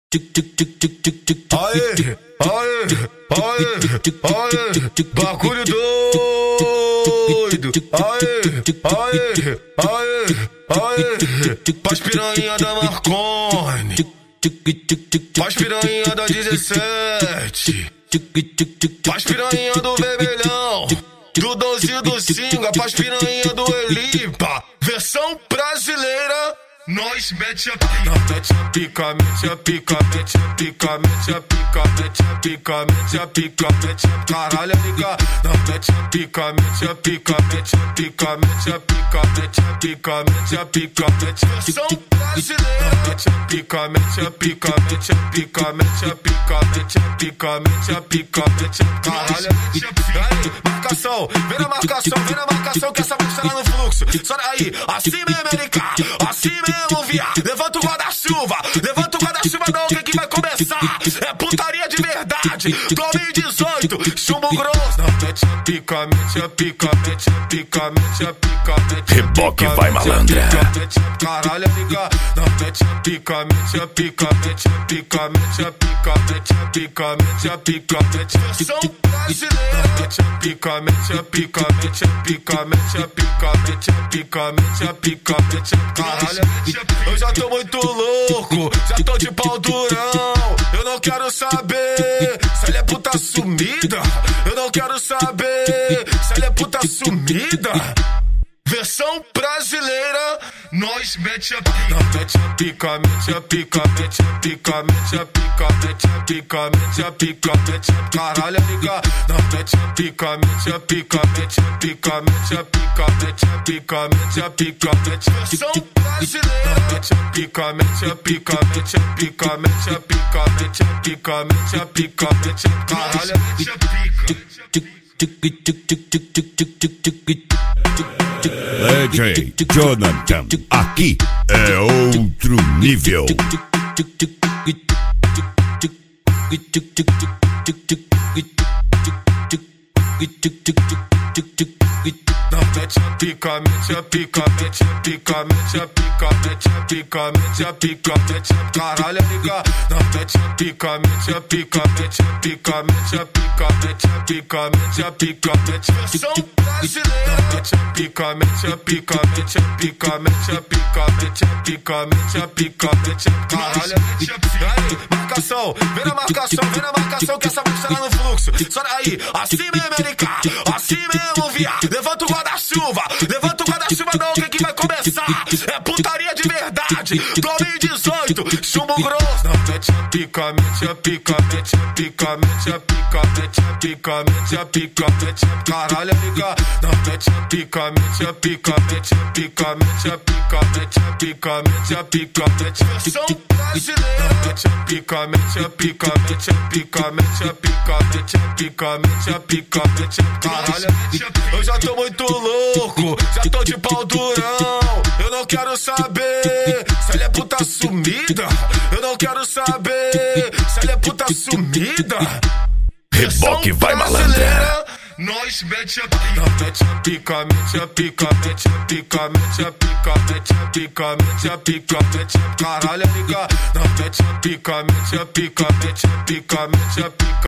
Aê, aê, aê, aê, bagulho doido. Aê, aê, aê, aê, pras piranha da Marconi, pras piranha da 17, pras piranha do Vermelhão, do 12 do Singa, pras piranha do Elipa, versão brasileira. Nós mete a pica, mete a pica, mete a pica, mete a pica, mete a pica, mete a pica, mete a pica, mete a caralho, liga. Mete a pica, mete a pica, mete a pica, mete a pica, mete a pica, mete a pica, mete a versão brasileira. Mete a pica, mete a pica, mete a pica, mete a pica, mete a pica, mete a pica, mete a caralho. Aí, marcação, vem na marcação, vem na marcação que essa bicha tá lá no fluxo. Só aí, assim mesmo, América, assim mesmo. Levanta o guarda-chuva, levanta o guarda-chuva não, que aqui vai começar. É putaria de verdade, 2018, chumbo grosso. Mete a pica, mete a pica, mete a pica, mete a pica, mete a reboque vai malandra. Mete a caralho, liga. Mete a pica, mete a pica, mete a pica, mete a pica, mete a pica, mete a pica, mete a versão brasileira. Mete a pica, mete a pica, mete a pica, mete a pica, mete a pica, mete a pica, mete a caralho. Eu já tô muito louco, já tô de pau durão. Eu não quero saber se ela é puta sumida. Eu não quero saber se ela é puta sumida. Versão brasileira, nós mete a pica, mete a pica, mete a pica, mete a pica, mete a pica, mete a pica, mete a pica, mete a caralho, liga. Mete a pica, mete a pica, mete a pica, mete a pica, mete a pica, mete a pica, mete a versão brasileira. Mete a pica, mete a pica, mete a pica, mete a pica, mete a pica, mete a pica, mete a caralho, mete a pica. DJ Jonathan, aqui é outro nível. Mete a pica, mete a pica, mete a pica, mete a pica, mete a pica, mete a pica, mete a caralho, liga. Mete a pica, mete a pica, mete a pica, mete a pica, mete a pica, mete a pica, mete a versão brasileira. Mete a pica, mete a pica, mete a pica, mete a pica, mete a pica, mete a pica, mete a caralho. Aí, marcação, vem na marcação, vem na marcação que essa bicha tá lá no fluxo. Só aí, assim mesmo, América, assim mesmo, viado. Levanta o guarda-chuva, levanta o guarda-chuva não, que aqui vai começar. É putaria de verdade, 2018, chumbo grosso. Mete a pica, mete a pica, mete a pica, mete a pica, mete a pica, mete a pica, mete a caralho, liga. Mete a pica, mete a pica, mete a pica, mete a pica, mete a pica, mete a pica, mete a versão brasileira. Mete a pica, mete a pica, mete a pica, mete a pica, mete a pica, mete a pica, mete a caralho. Eu já tô muito louco, já tô de pau durão. Eu não quero saber se ela é puta sumida. Eu não quero saber se ela é puta sumida. Reboque vai malandra. Nós mete a pica, mete a pica, mete a pica, mete a pica, mete a pica, mete a pica, mete a pica, mete a caralho, liga. Mete a pica, mete a pica, mete a pica, mete a pica.